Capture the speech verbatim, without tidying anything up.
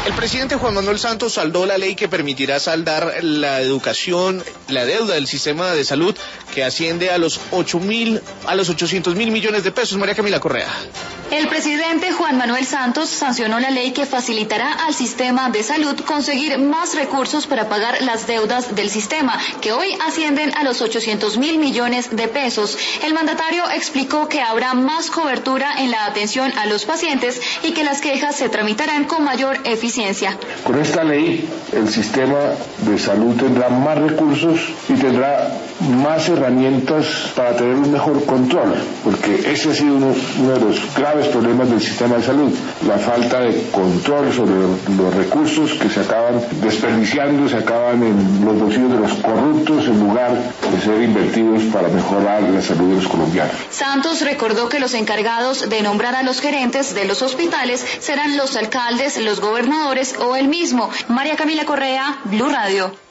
El presidente Juan Manuel Santos saldó la ley que permitirá saldar la educación, la deuda del sistema de salud, que asciende a los ocho mil, a los ochocientos mil millones de pesos. María Camila Correa. El presidente Juan Manuel Santos sancionó la ley que facilitará al sistema de salud conseguir más recursos para pagar las deudas del sistema, que hoy ascienden a los ochocientos mil millones de pesos. El mandatario explicó que habrá más cobertura en la atención a los pacientes y que las quejas se tramitarán con mayor eficiencia. Con esta ley, el sistema de salud tendrá más recursos y tendrá más herramientas para tener un mejor control, porque ese ha sido uno, uno de los graves problemas del sistema de salud, la falta de control sobre los recursos que se acaban desperdiciando, se acaban en los bolsillos de los corruptos en lugar de ser invertidos para mejorar la salud de los colombianos. Santos recordó que los encargados de nombrar a los gerentes de los hospitales serán los alcaldes, los gobernadores o el mismo. María Camila Correa, Blue Radio.